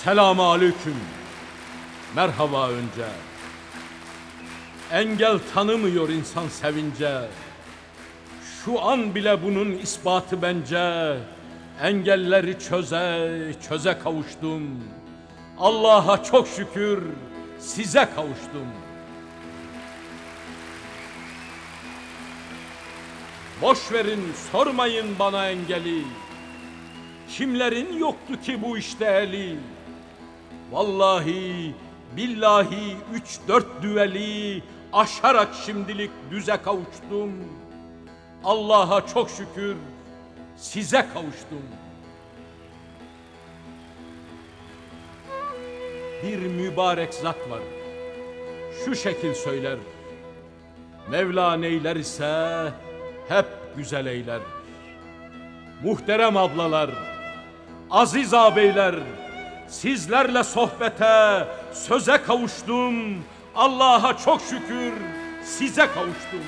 Selamun aleyküm. Merhaba önce. Engel tanımıyor insan sevince. Şu an bile bunun ispatı bence. Engelleri çöze çöze kavuştum. Allah'a çok şükür size kavuştum. Boş verin, sormayın bana engeli. Kimlerin yoktu ki bu işte eli? Vallahi billahi 3-4 düveli aşarak şimdilik düze kavuştum. Allah'a çok şükür size kavuştum. Bir mübarek zat var, şu şekil söyler: Mevla neyler ise hep güzel eyler. Muhterem ablalar, aziz ağabeyler, sizlerle sohbete, söze kavuştum. Allah'a çok şükür size kavuştum.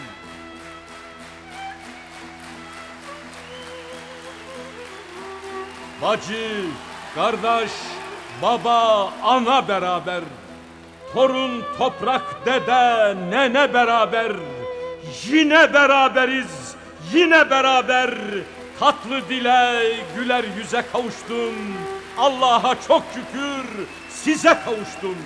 Bacı, kardeş, baba, ana beraber, torun, toprak, dede, nene beraber, yine beraberiz, yine beraber, tatlı dile, güler yüze kavuştum. Allah'a çok şükür size kavuştum.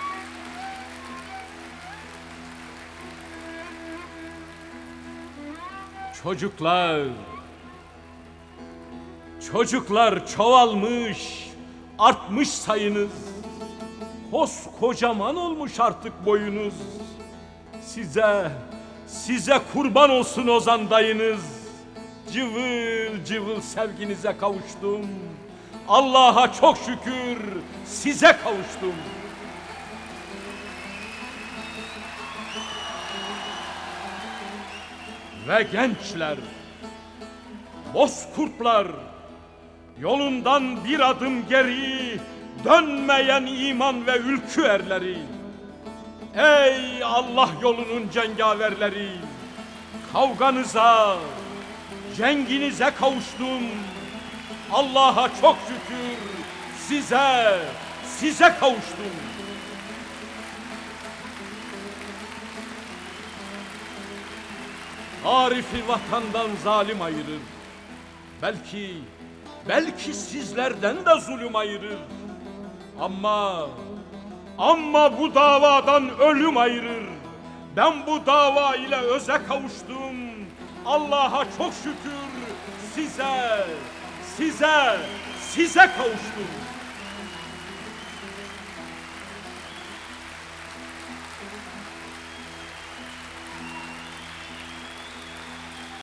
Çocuklar çoğalmış, artmış sayınız. Koskocaman olmuş artık boyunuz. Size kurban olsun Ozan dayınız. Cıvıl cıvıl sevginize kavuştum. Allah'a çok şükür size kavuştum. Ve gençler, bozkurtlar, yolundan bir adım geri dönmeyen iman ve ülkü erleri. Ey Allah yolunun cengaverleri, kavganıza, cenginize kavuştum. Allah'a çok şükür size kavuştum. Arifi vatandan zalim ayırır. Belki sizlerden de zulüm ayırır. Ama bu davadan ölüm ayırır. Ben bu dava ile öze kavuştum. Allah'a çok şükür size kavuştum.